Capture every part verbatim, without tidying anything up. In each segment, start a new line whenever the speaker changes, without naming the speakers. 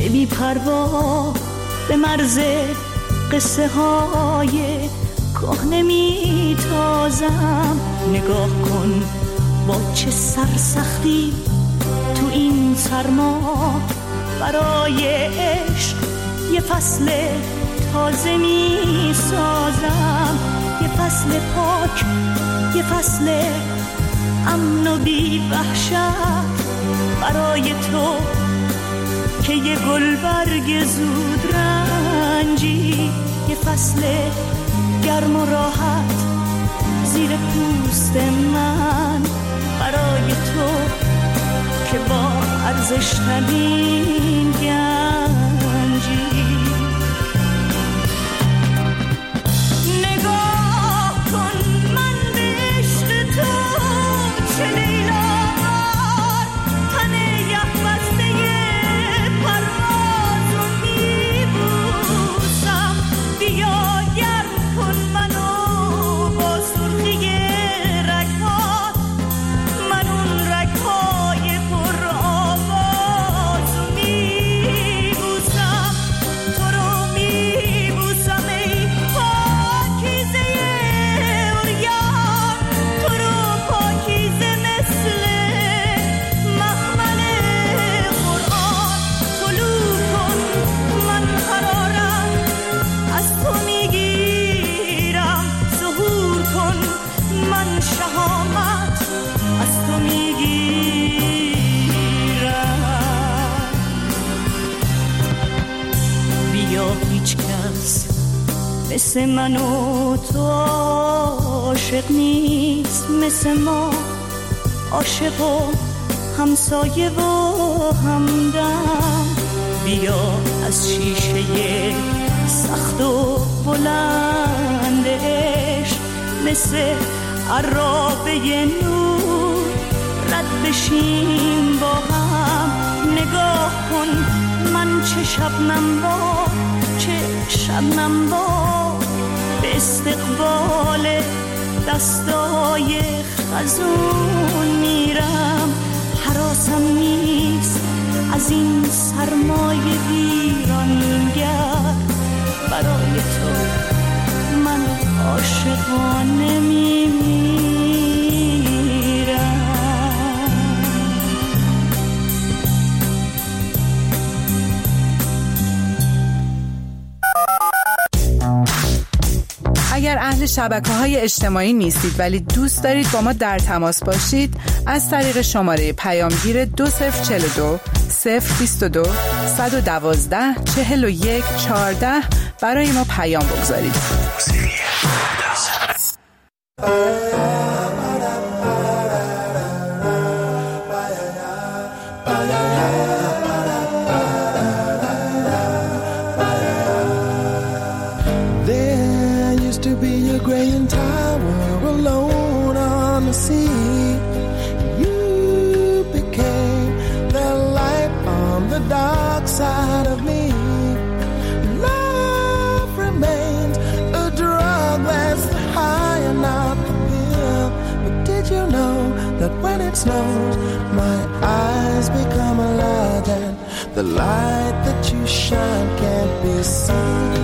بی پروا به مرز قصه های کهنه می تازم. نگاه کن با چه سرسختی تو این سرما برای عشق یه فصل تازه می سازم. یه فصل پاک، یه فصل امن و بی وحشت برای تو که یه گلبرگ زود رنجی. یه فصل گرم و راحت زیر پوست من برای تو که با ارزش ترین گنجی. نگاه کن من به عشق تو چه لیلامار تنه یخ بسته پرواز رو میبوسم. بیا گرم کن منو با سرخی رگهات، من اون رگهای پر آواز رو میبوسم. تو رو میبوسم ای پاکیزه عریان، تو رو پاکیزه مثل مخمل قرآن. طلوع کن من قرارم از تو میگیرم، ظهور کن من شهامت از تو میگیرم. بیا هیچ کس مثل من و تو عاشق نیست، مثل ما عاشق و همسایه و همدم. بیا از شیشه سخت و بلند عشق مثل عرابه نور رد بشیم با هم. نگاه کن من چه شبنم با چه شبنم با به استقبال دستای خزون میرم. حراسم نیست از این سرمای ویرانگر، برای تو من عاشقانه میمیرم.
اگر اهل شبکه‌های اجتماعی نیستید ولی دوست دارید با ما در تماس باشید، از طریق شماره پیامگیر دو صفر چهل و دو صفر بیست و دو صد و دوازده چهل و یک چهارده برای ما پیام بگذارید.
Side of me, love remains a drug that's high and not the pill. But did you know that when it snows, my eyes become a light, and the light that you shine can't be seen?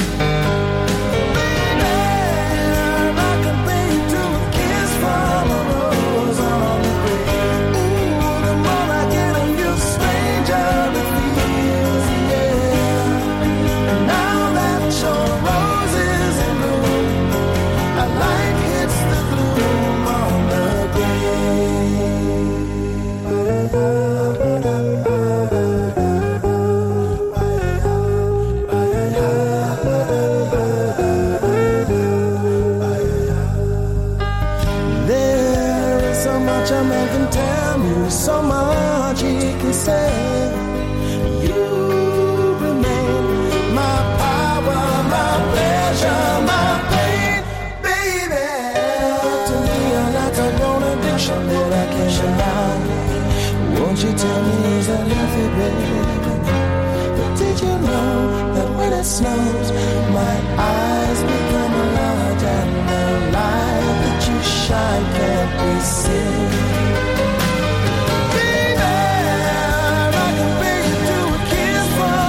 So much he can say. You remain my power, my pleasure, my pain, baby. To me, you're like a grown addiction that I can't deny. Won't you tell me is that healthy, baby? But did you know that when it snows, my eyes become a light, and the light that you shine can't be seen? Baby, I can bring you to a kiss from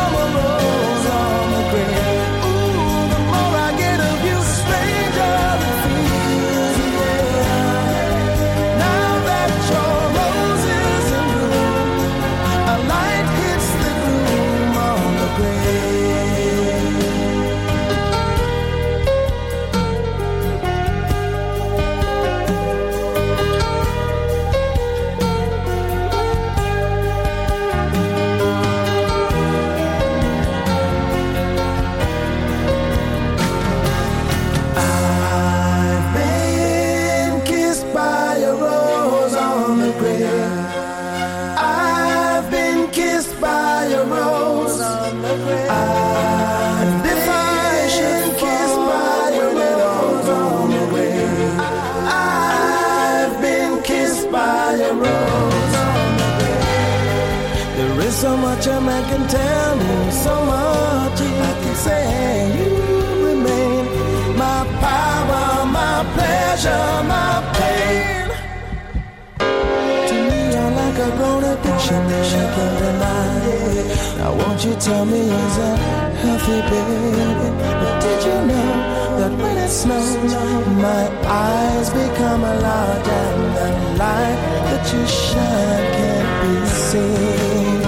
on the grave. And if I should kiss by your rose on the grave, I've been kissed by your rose on the grave. There is so much a man can tell me, so much I can say. You remain my power, my pleasure, my pain. To me, you're like a grown addiction that I can't deny. Now won't you tell me, is that healthy, baby? But did you know that when it snows, my eyes become a large and the light that you shine can't be seen?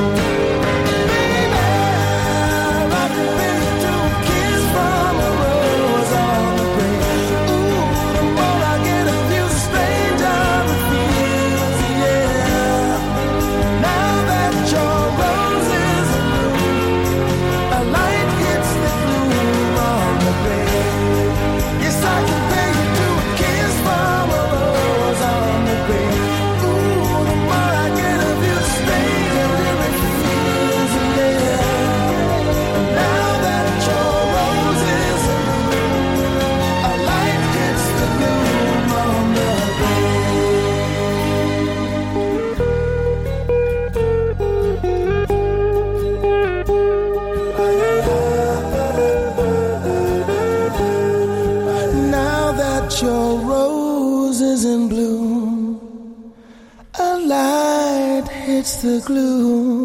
Your rose is in bloom, a light hits the gloom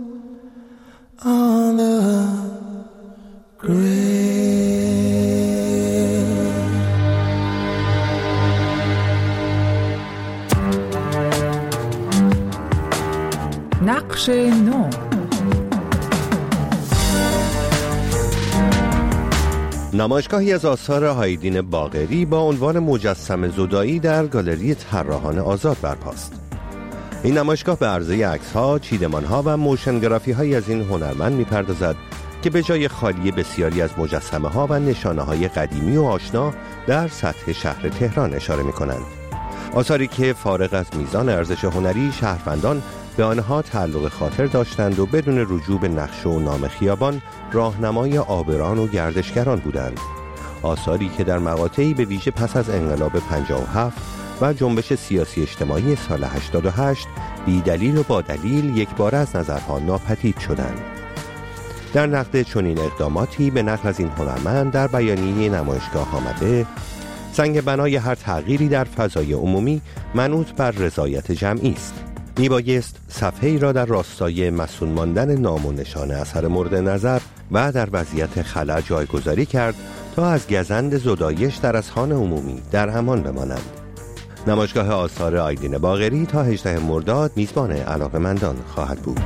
on the grave.
نقش نو.
نمایشگاهی از آثار هایدین باقری با عنوان مجسمه زدایی در گالری طراحان آزاد برپاست. این نمایشگاه به عرضه عکس‌ها، چیدمان‌ها و موشن‌گرافی‌هایی از این هنرمند می‌پردازد که به جای خالی بسیاری از مجسمه‌ها و نشانه‌های قدیمی و آشنا در سطح شهر تهران اشاره می‌کنند. آثاری که فارغ از میزان ارزش هنری، شهروندان به آنها تعلق خاطر داشتند و بدون رجوع به نقش و نام خیابان راهنمای عابران و گردشگران بودند. آثاری که در مقاطعی به ویژه پس از انقلاب پنجاه و هفت و جنبش سیاسی اجتماعی سال هشتاد و هشت بی دلیل و با دلیل یک بار از نظرها ناپدید شدند. در نقد چنین اقداماتی به نقل از این هنرمند در بیانیه نمایشگاه آمده، سنگ بنای هر تغییری در فضای عمومی منوط بر رضایت جمعی است. میبایست صفحه‌ای را در راستای مسئول ماندن نام و نشان اثر مورد نظر و در وضعیت خلأ جایگذاری کرد تا از گزند زدایش در اذهان عمومی در امان بمانند. نمایشگاه آثار هایدین باقری تا هجدهم مرداد میزبان علاقه‌مندان خواهد بود.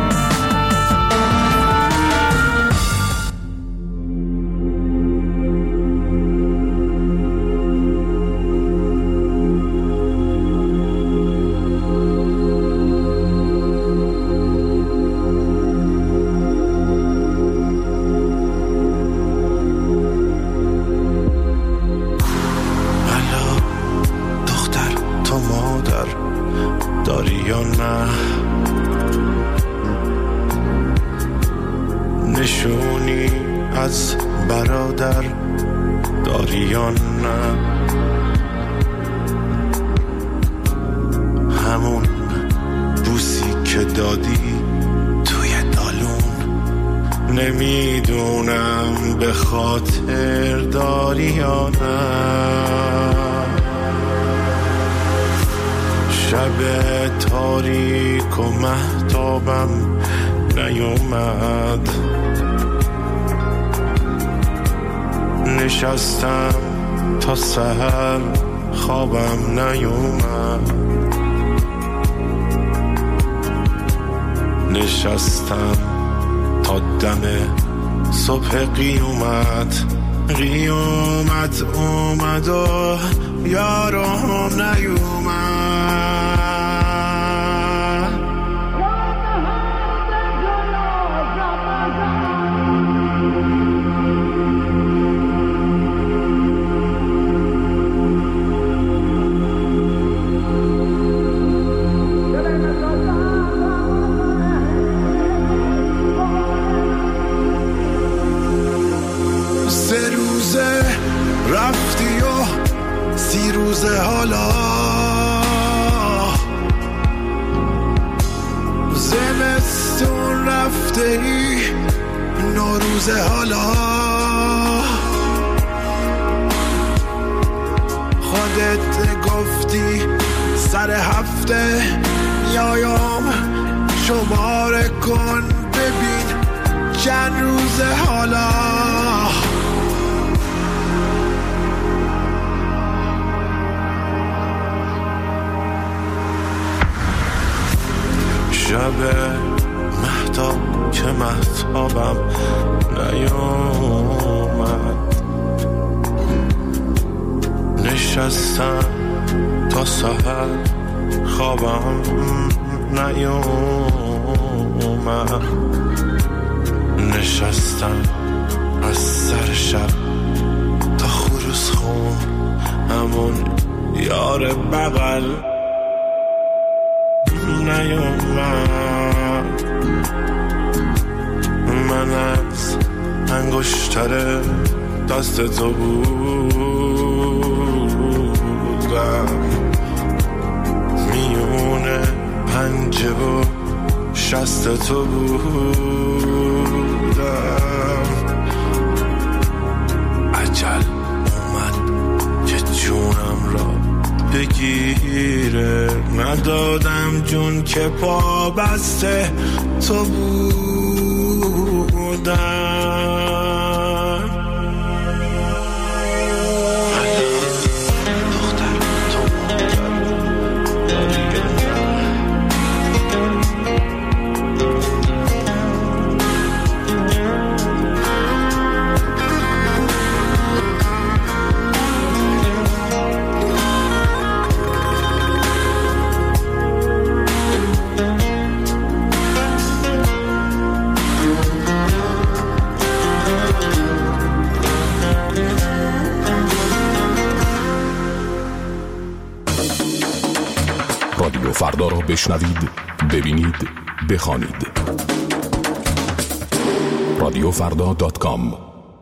نشونی از برادر داری یا نه؟ همون بوسی که دادی توی دالون، نمیدونم به خاطر داری یا نه. شب تاریک و مهتابم نیومد، نشستم تا سحر خوابم نیومد، نشستم تا دم صبح قیامت، قیامت اومد و یارم نیومد. رفته ای نوروز حالا خودت گفتی سر هفته میایم شماره کن ببین چند روز حالا شب مهتاب که مهتابم نیومد نشستم تا سحر خوابم نیومد نشستم از سر شب تا خروس خون همون یار بغل نیومد من از انگشتر دست تو بودم میونه پنجه و شست تو بودم عجل اومد که جونم را بگیره ندادم جون که پا بسته تو بودم
رادیو فردا را بشنوید، ببینید، بخوانید. رادیو فردا دات کام.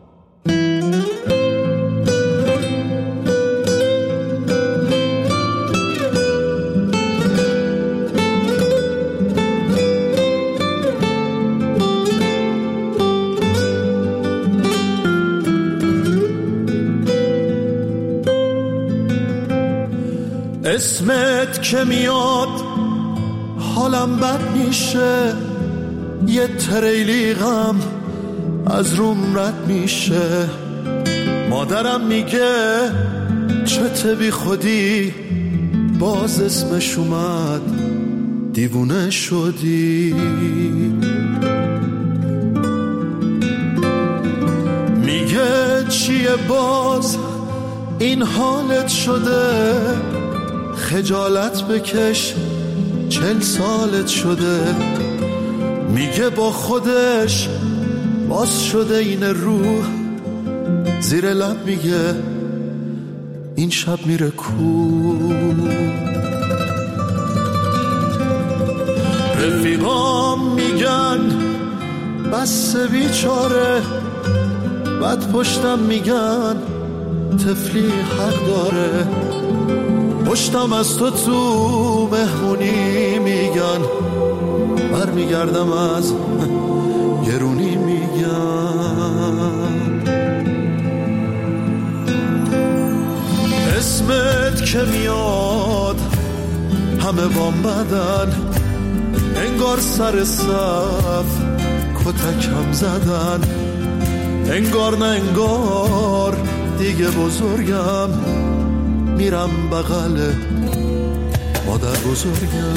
اسمت که میاد حالم بد میشه یه تریلی غم از روم رد میشه مادرم میگه چته بی خودی باز اسمش اومد دیوونه شدی میگه چیه باز این حالت شده خجالت بکش چل سالت شده میگه با خودش باز شده این روح زیر لب میگه این شب میره کو رفیقام میگن بس بیچاره بعد پشتم میگن طفلی حق داره پشتم از تو تو مهمونی میگن بر میگردم از گرونی میگن اسمت که میاد همه بام بدن انگار سر صف کتکم زدن انگار نه انگار دیگه بزرگم میرم بغل مادر بزرگم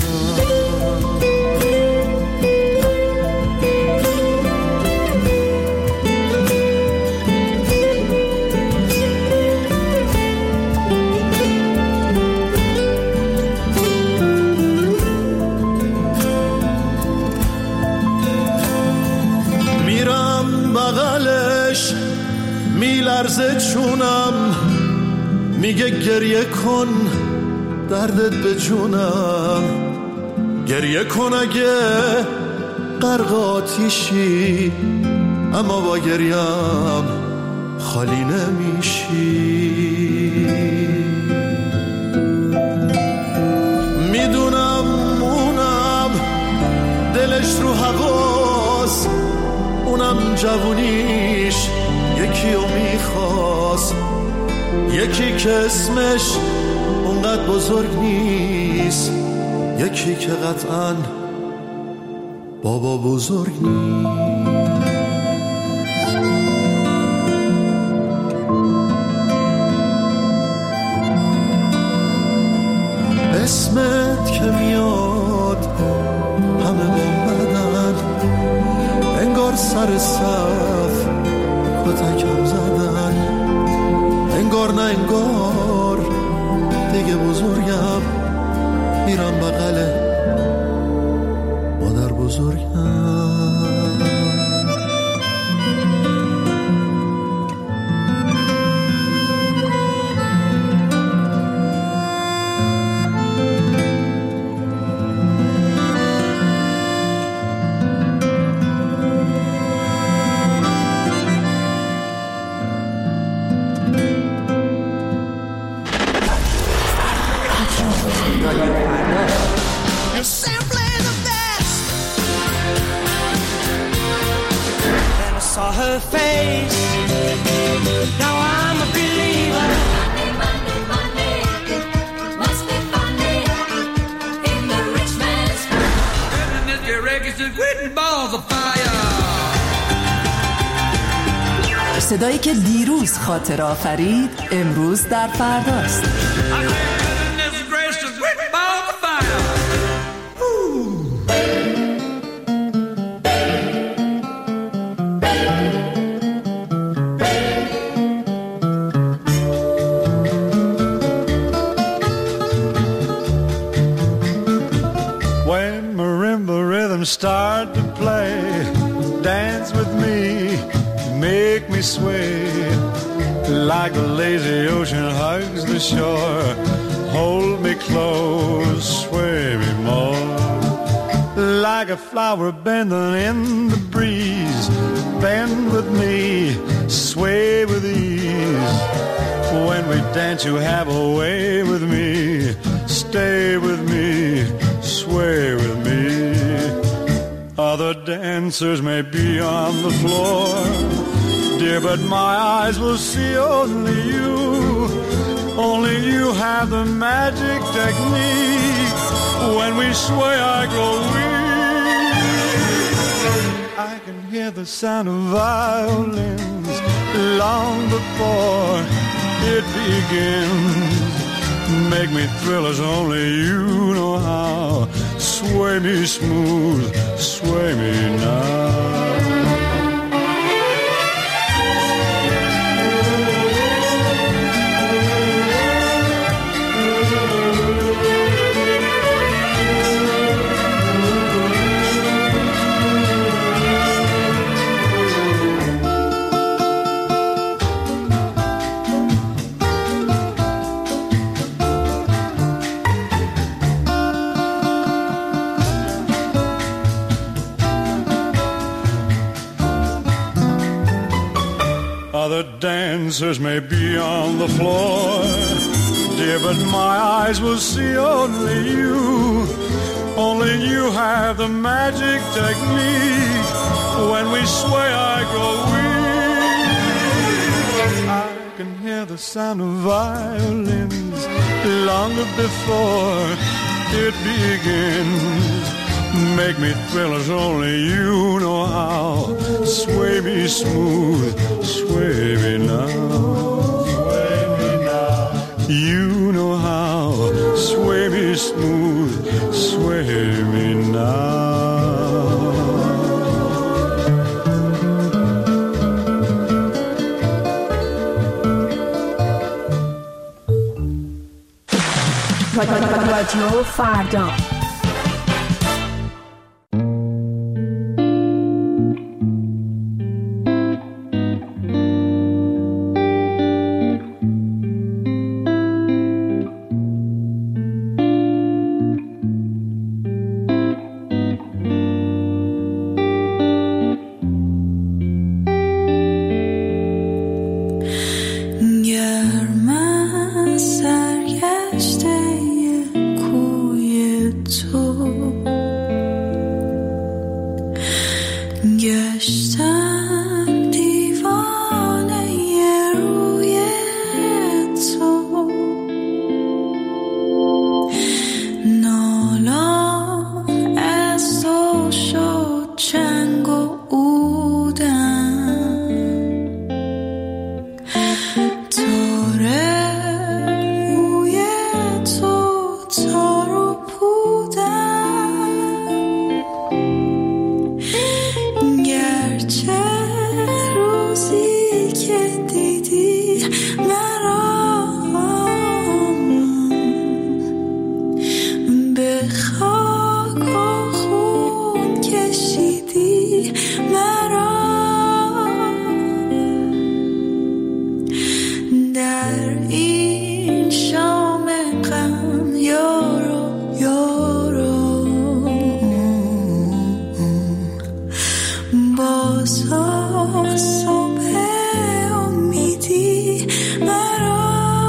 میرم بغلش میلرزه چونم میگه گریه کن دردت به جونم گریه کن اگه غرق آتیشی اما با گریم خالی نمیشی میدونم مونم دلش رو هوا
جوونیش یکی رو میخواست، یکی که اسمش اونقدر بزرگ نیست، یکی که قطعاً بابا بزرگ نیست. اسمت که میاد همه بامدن، انگار سر صف کتکم زدن، انگار نه انگار دیگه بزرگم، میرم بغل مادر بزرگم.
Her face. Now I'm a believer. Money, money, money. Must be funny in the rich man's world. Goodness, your records are written balls of fire.
صدایی که دیروز خاطر آفرید امروز در فرداست.
Start to play, dance with me, make me sway, like the lazy ocean hugs the shore, hold me close, sway me more, like a flower bending in the breeze, bend with me, sway with ease, when we dance you have a way with me, stay with me, sway with me. Other dancers may be on the floor, dear, but my eyes will see only you. Only you have the magic technique. When we sway, I grow weak. I can hear the sound of violins long before it begins. Make me thrill as only you know how. Sway me smooth, sway me now. Other dancers may be on the floor, dear, but my eyes will see only you. Only you have the magic technique. When we sway, I grow weak. I can hear the sound of violins long before it begins. Make me thrill as only you know how. Sway me smooth, sway me now. Sway me now. You know how. Sway me smooth, sway me now.
رادیو فردا.
گشتم
بازا صبح امیدی مرا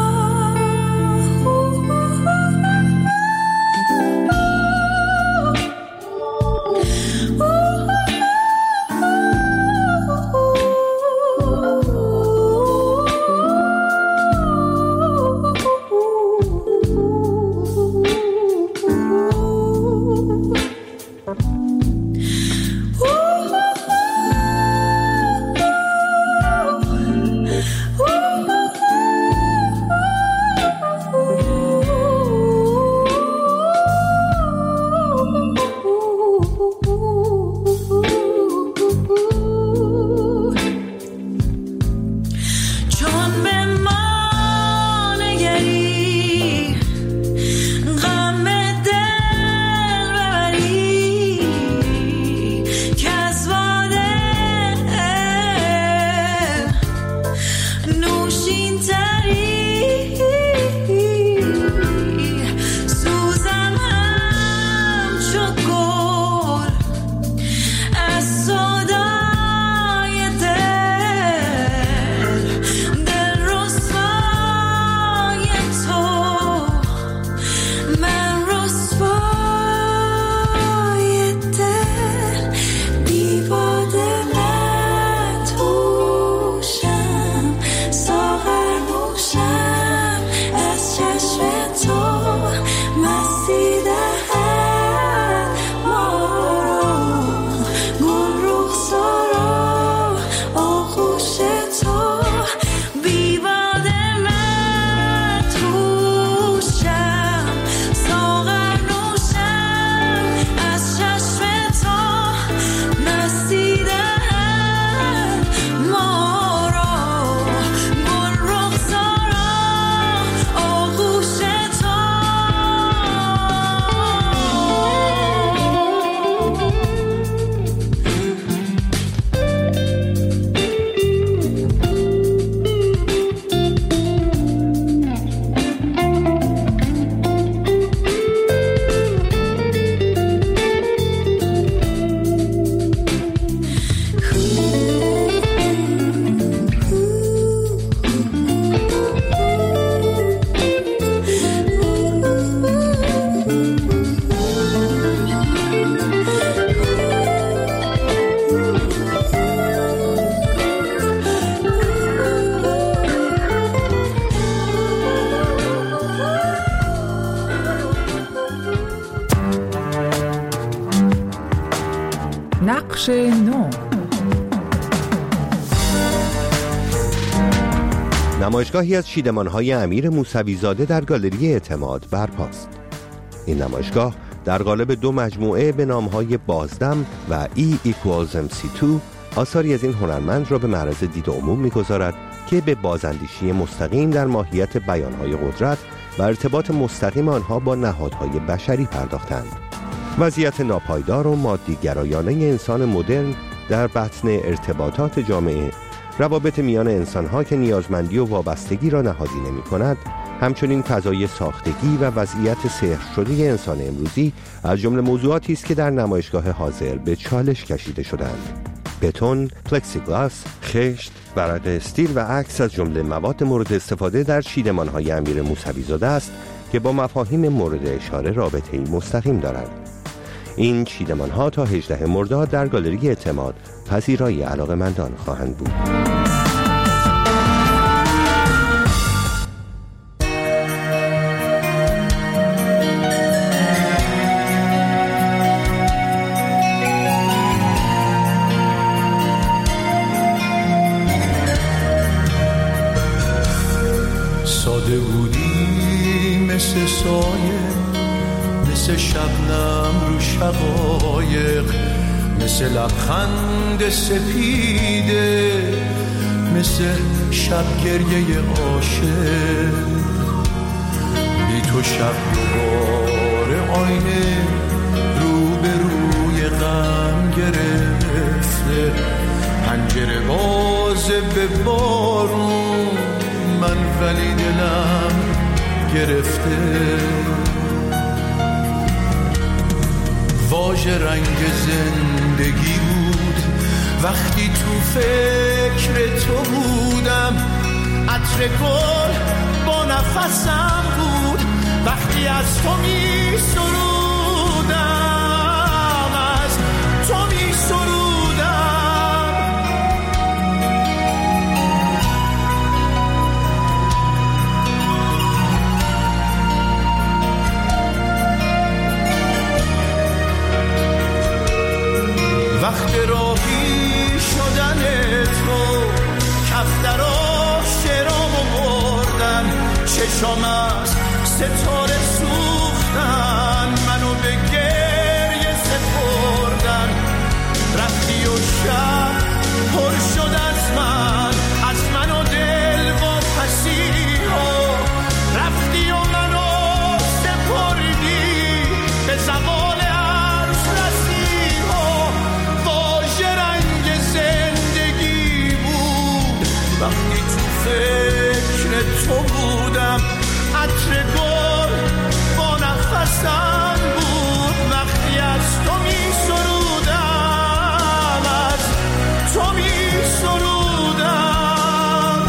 نقش نو.
نمایشگاهی از چیدمان‌های امیر موسوی‌زاده در گالری اعتماد برپاست. این نمایشگاه در قالب دو مجموعه به نام‌های بازدم و E equals ام سی دو آثاری از این هنرمند را به معرض دید عموم می‌گذارد که به بازاندیشی مستقیم در ماهیت بیان‌های قدرت و ارتباط مستقیم آنها با نهادهای بشری پرداختند. وضعیت ناپایدار و مادی‌گرایانه انسان مدرن در بطن ارتباطات جامعه، روابط میان انسانها که نیازمندی و وابستگی را نهادینه می‌کند، همچنین فضای ساختگی و وضعیت سحر شده انسان امروزی از جمله موضوعاتی است که در نمایشگاه حاضر به چالش کشیده شدند. بتون، پلکسیگلاس، خشت، ورق استیل و عکس از جمله مواد مورد استفاده در چیدمان‌های امیر موسوی‌زاده است که با مفاهیم مورد اشاره رابطه‌ای مستقیم دارند. این چیدمان‌ها تا هجدهم مرداد در گالری اعتماد پذیرای علاقه‌مندان خواهند بود.
ساده بودی مثل سایه، مثل شبنم رو شقایق، مثل لبخند سپیده، مثل شب گریه عاشق. بی تو شب دوباره آینه رو به روی غم گرفته، پنجره بازه به بارون، من ولی دلم گرفته. واژه رنگ زندگی بود وقتی تو فکر تو بودم، عطر گل با نفسم بود. وقتی از تو می سرودم، از تو می سرودم. وقت راهی شدن تو، کفترا شرامو بردن، چشام از ستاره سوختن، منو به گریه سپردن. رفتی و شب پر شد از من، از من و دل و پسیها. رفتی و منو سپردی به زوال عرض رسیها. واژه رنگ زندگی بود وقتی تو فکر تو بودم. عطر گل با نفسم بود وقتی از تو می سرودم، از تو می سرودم.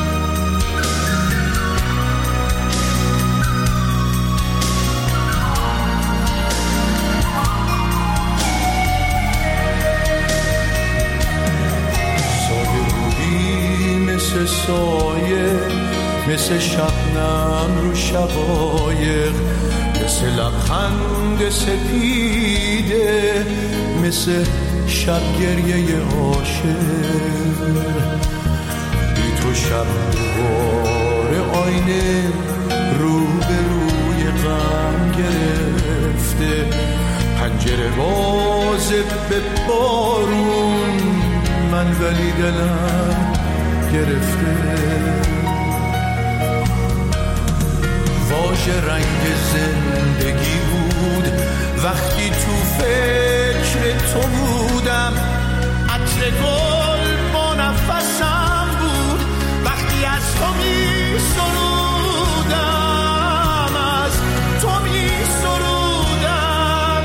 ساده بودی مثل سایه، مثل شبنم رو شقایق، مثل لبخند سپیده، مثل شب گریه عاشق. بی تو شب دوباره آینه رو به روی غم گرفته، پنجره بازه به بارون، من ولی دلم گرفته. واژه رنگ زندگی بود وقتی تو فکر تو بودم. عطر گل با نفسم بود وقتی از تو می سرودم، از تو می سرودم.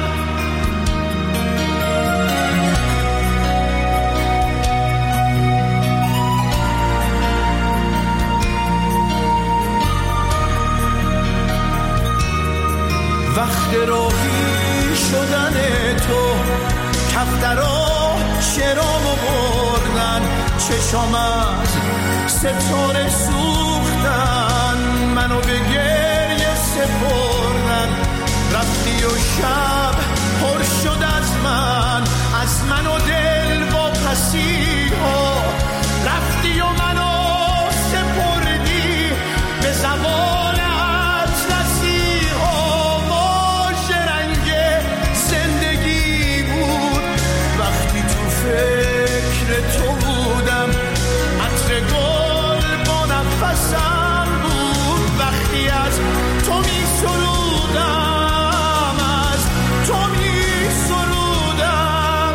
وقت راهی شدن تو، کفترا شرامو بردن، چشام از ستاره سوختن، منو به گریه سپردن. رفتی و شب پر شد از من، از من و دل و پسیها. رفتی و منو سپردی به زوال فکر تو بودم. عطر گل با نفسم بود وقتی از تو می سرودم، از تو می سرودم.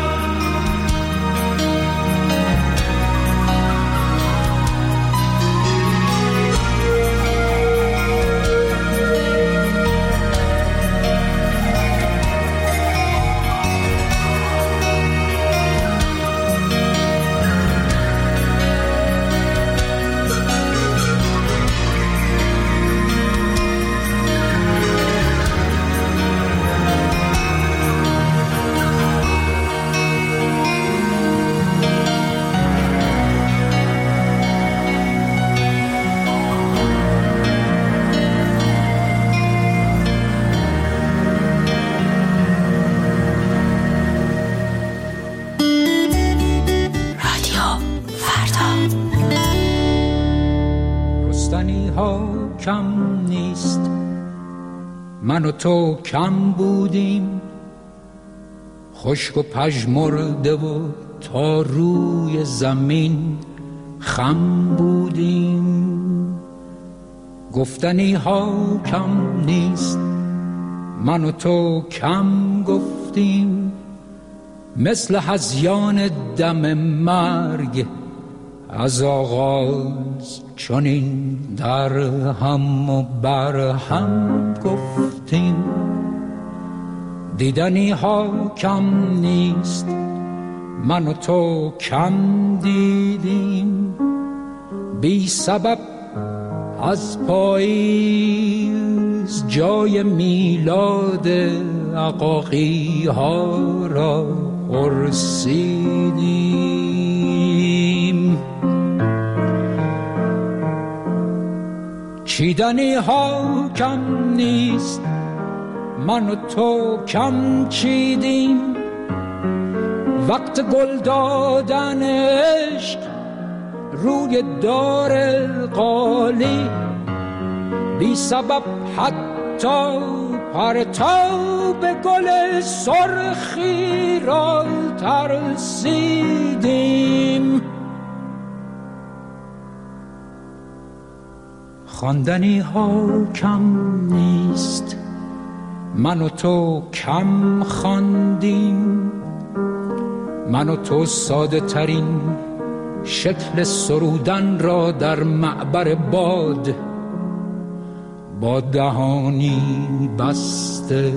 کم نیست، من و تو کم بودیم، خشک و پژمرده و تا روی زمین خم بودیم. گفتنی ها کم نیست، من و تو کم گفتیم، مثل هذیان دم مرگ از آغاز چنین در هم و بر هم گفتیم. دیدنی ها کم نیست، من و تو کم دیدیم، بی سبب از پاییز جای میلاد عقاقی ها را پرسیدیم. چیدنی ها کم نیست، من و تو کم چیدیم، وقت گل دادن عشق روی دار قالی، بی سبب حتی پرتاب گل سرخی را ترسیدیم. خواندنی ها کم نیست، من و تو کم خواندیم، من و تو ساده ترین شکل سرودن را در معبر باد با دهانی بسته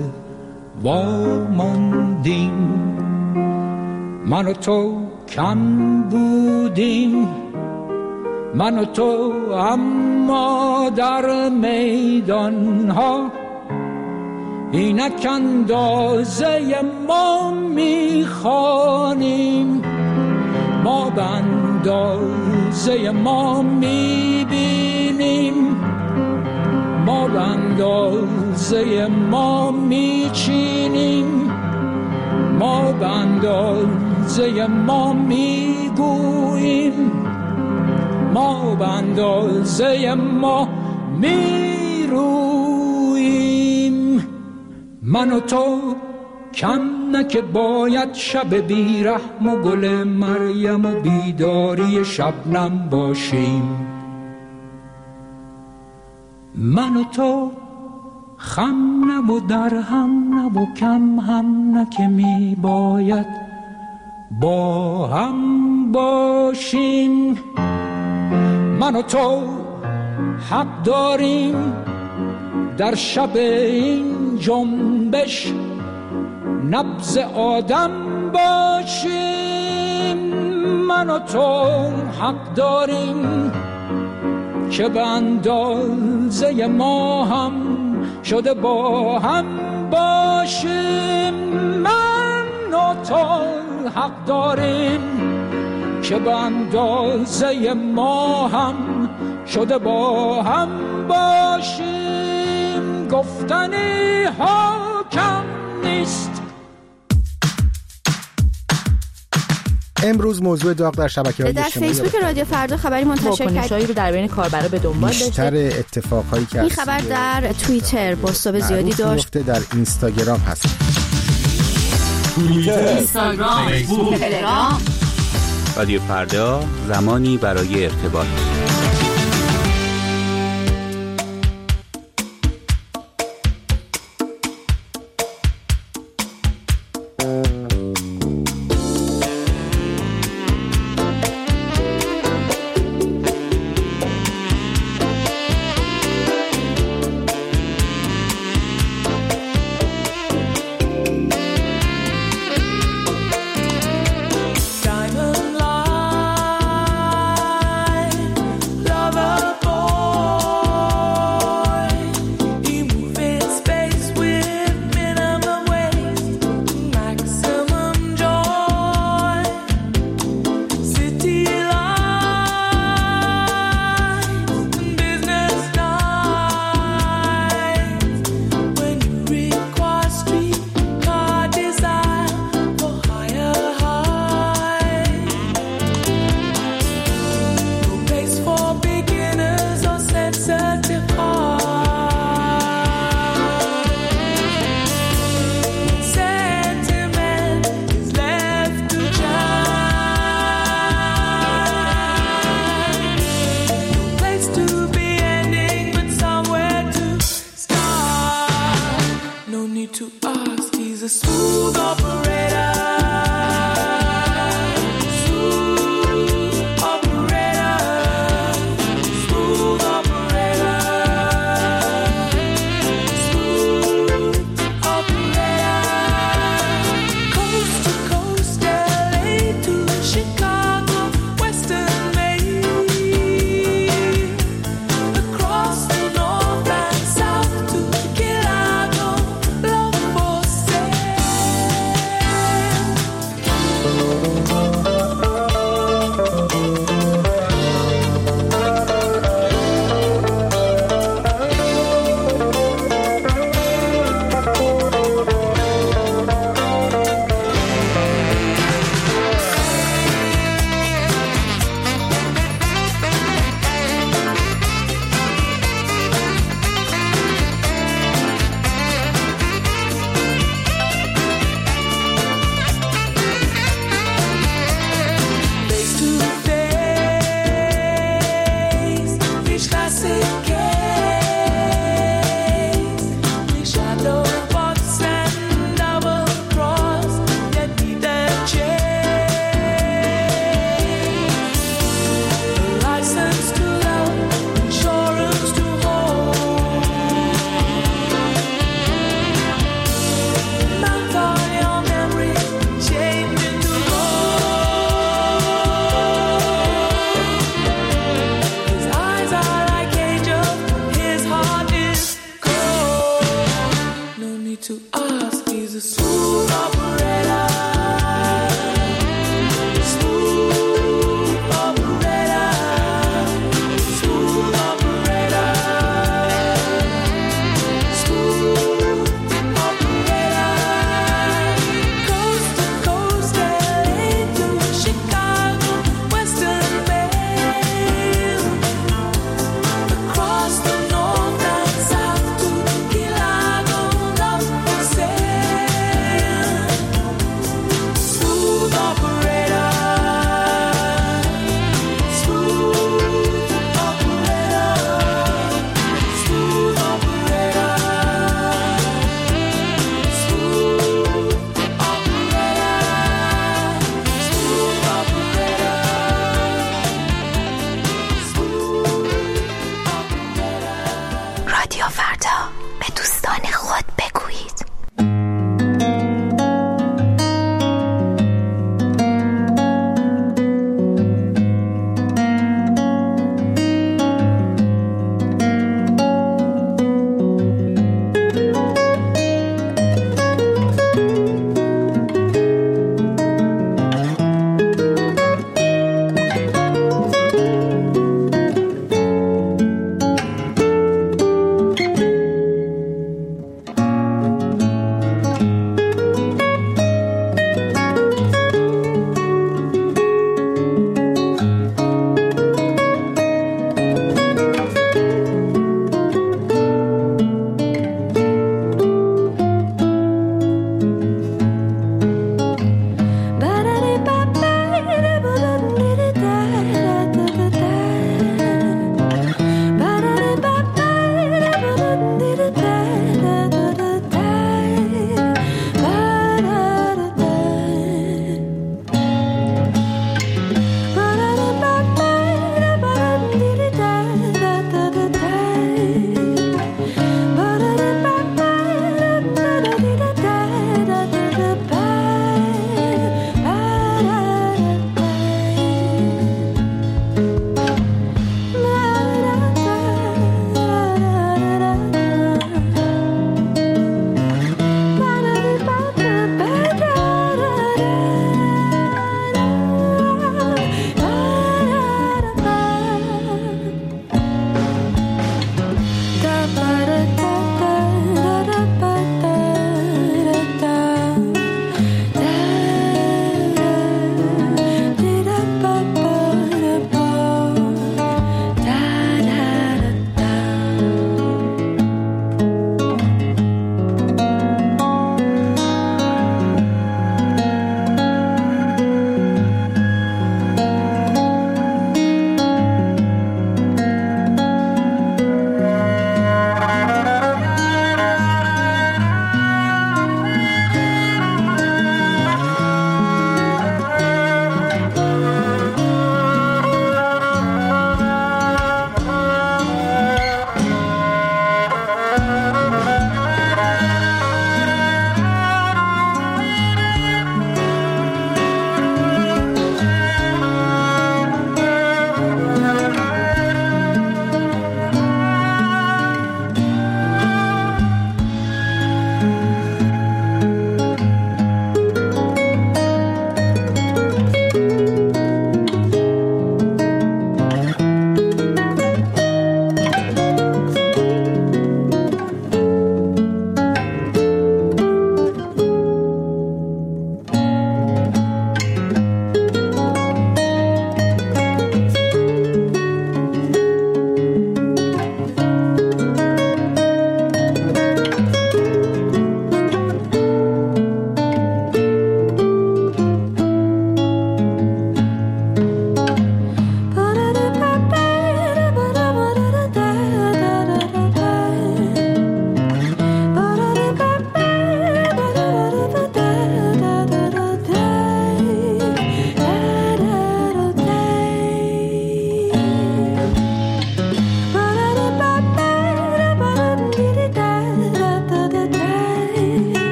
واماندیم. من و تو کم بودیم، من و تو اما در میدان ها اینک اندازه ما میخوانیم، ما به اندازه ما میبینیم، ما به اندازه ما میچینیم، ما به اندازه ما میگوییم، ما به اندازه ما میرویم. من و تو کم نه که باید شب بیرحم و گل مریم و بیداری شبنم باشیم. من و تو خم نه و در هم نه و کم هم نه که می باید با هم باشیم. من و تو حق داریم در شب این جنبش نبض آدم باشیم. من و تو حق داریم که به اندازه ما هم شده با هم باشیم. من و تو حق داریم که به اندازه ما هم شده با هم باشیم. گفتنی ها کم نیست.
امروز موضوع داغ در شبکه‌های اجتماعی
در فیسبوک رادیو فردا خبری منتشر کرد
رو در بین کاربرا به دنبال داشته.
بیشتر اتفاقهایی که
این خبر در توییتر بازتاب زیادی داشت.
در اینستاگرام هست.
توییتر، اینستاگرام، فیسبوک، تلگرام.
رادیو فردا، زمانی برای ارتباط.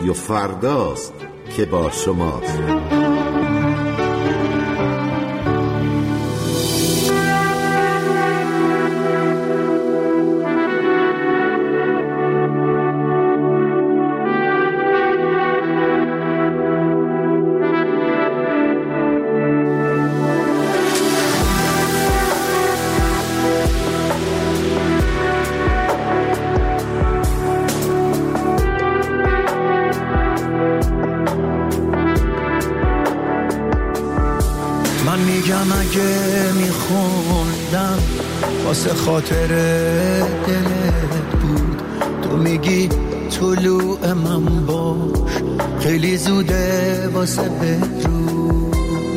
رادیو فرداست که با شماست.
واسه خاطر دلت بود، تو میگی طلوع من باش، خیلی زوده واسه بدرود.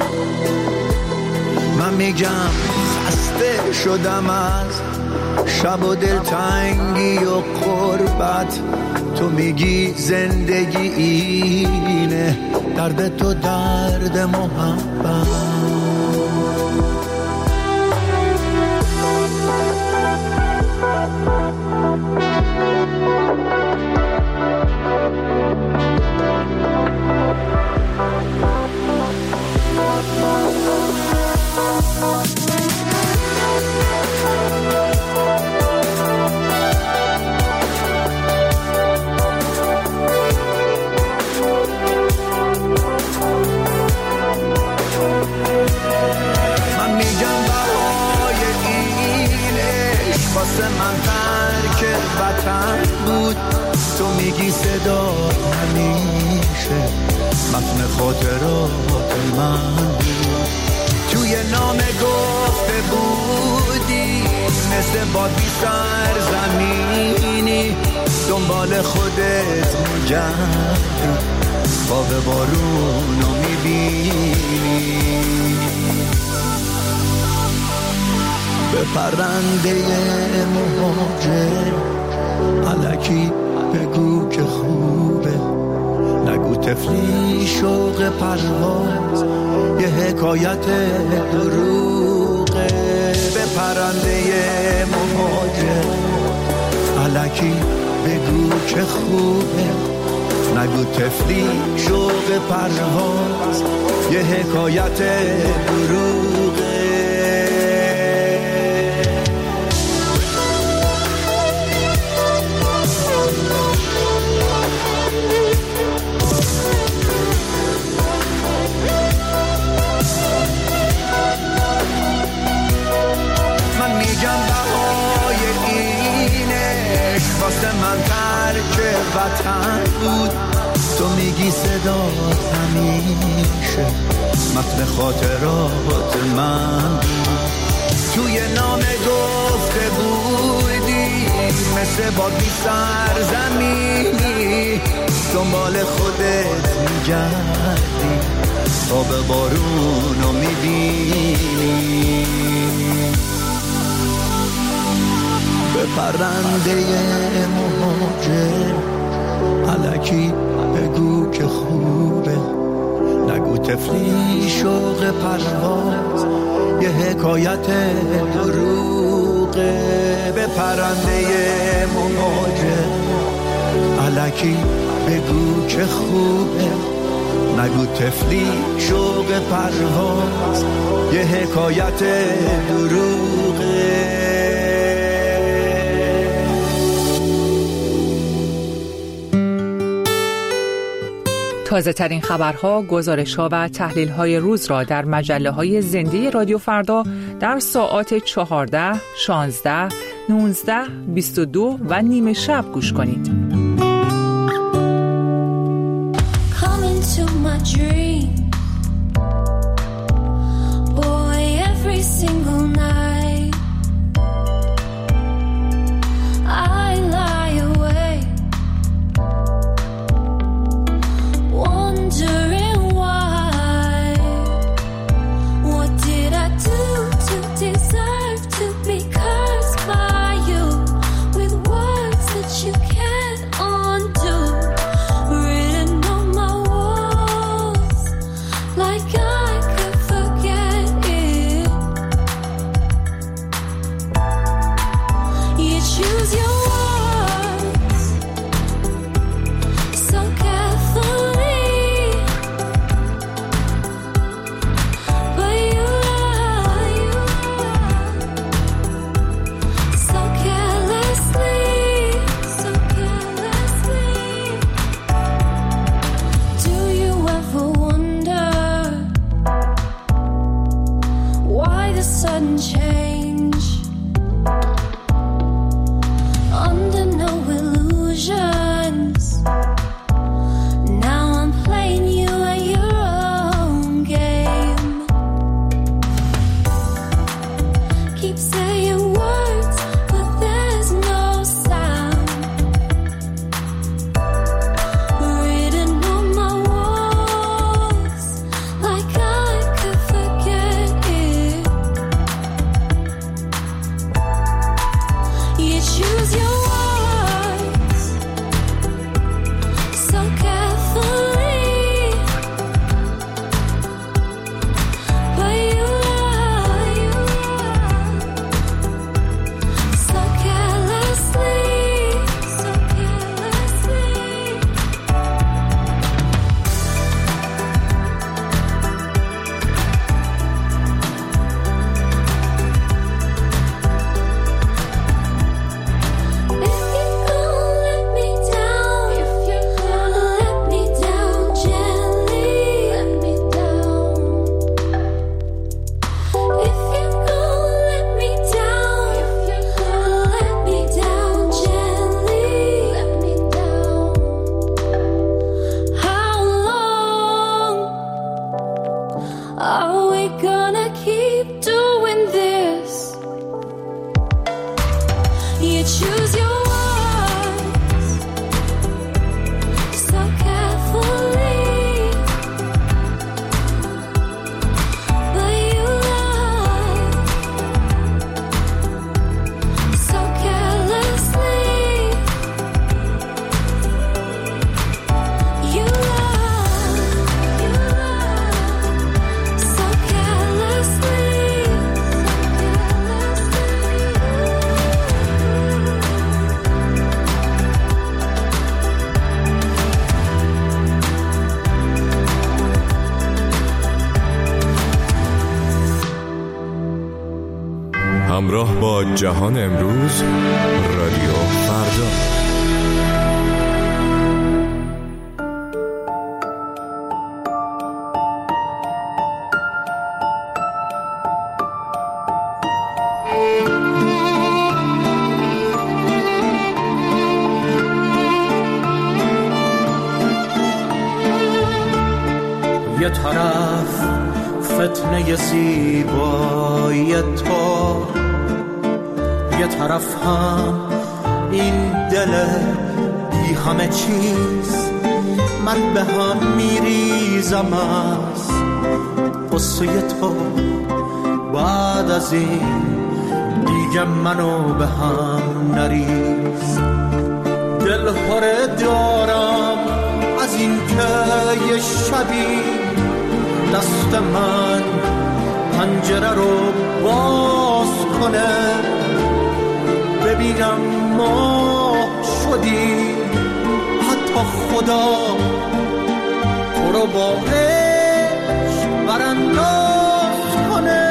من میگم خسته شدم از شب و دلتنگی و قربت، تو میگی زندگی اینه، درد تو درد محبت. من ترک وطن بود، تو میگی صدا همیشه متن خاطرات من بود. توی نامه گفته بودی مثل باد بی سرزمینی، دنبال خودت میگردی، خواب بارونو میبینی. به پرنده مهاجر الکی بگو که خوبه، نگو تفلی شوق پرواز یه حکایت دروغه. به پرنده مهاجر الکی بگو که خوبه، نگو تفلی شوق پرواز یه حکایت دروغه. واسه من ترک وطن بود، تو میگی صدا همیشه متن خاطرات من بود. توی نامه گفته بودی مثل باد بی سرزمینی، دنبال خودت میگردی، خواب بارونو میبینی. به پرنده مهاجر الکی بگو که خوبه، نگو تفلی شوق پرواز یه حکایت دروغه. به پرنده مهاجر الکی بگو که خوبه، نگو تفلی شوق پرواز یه حکایت دروغه.
تازه ترین خبرها، گزارش‌ها و تحلیل‌های روز را در مجله‌های زنده رادیو فردا در ساعات چهارده، شانزده، نوزده، بیست و دو و نیمه شب گوش کنید.
choose your words so carefully, but you lie, you lie so carelessly, so carelessly. Are we gonna keep doing this? You choose your words so carefully, but you lie so carelessly. You lie, you lie so carelessly,
همراه با جهان امروز، رادیو فردا.
یه طرف فتنه زیبایی تو، یه طرف هم این دل بی همه چیز. من به هم میریزم از قصه تو، بعد از این دیگه منو به هم نریز. دل هره دارم از این که یه شبی دست من پنجره رو باز کنه، ببینم ما شدی، حتی خدا تو رو با عشق برانداز کنه.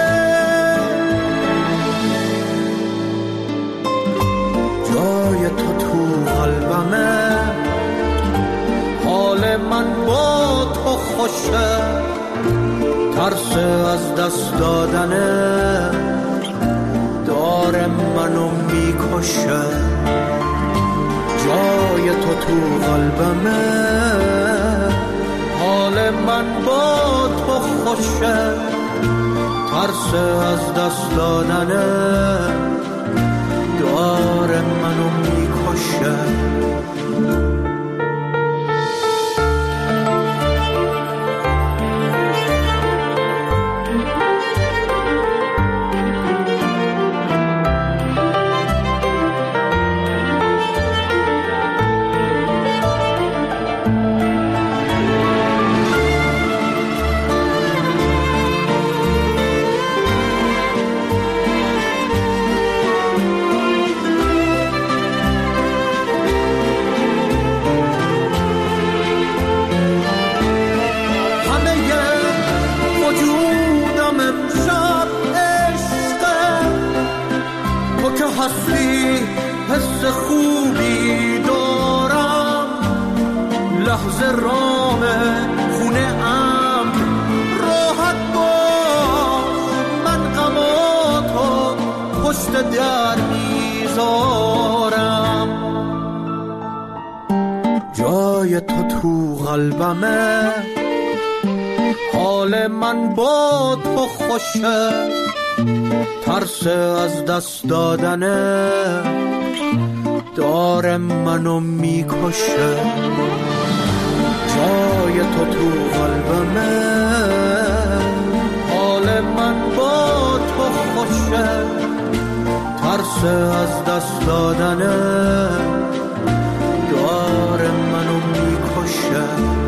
جای تو تو قلبمه، حال من با تو خوشه، ترس از دست دادنه داره منو میکشه. جای تو تو قلبمه، حال من با تو خوشه، ترس از دست دادنه داره منو میکشه. هستی حس خوبی دارم، لحظه رامه خونه ام راحت باش، من غماتو پشت در میذارم. جای تو تو قلبمه، حال من با تو خوشه، ترس از دست دادنه داره منو میکشه. جای تو تو قلبمه، حال من با تو خوشه، ترس ترس از دست دادن دعار منو میکشه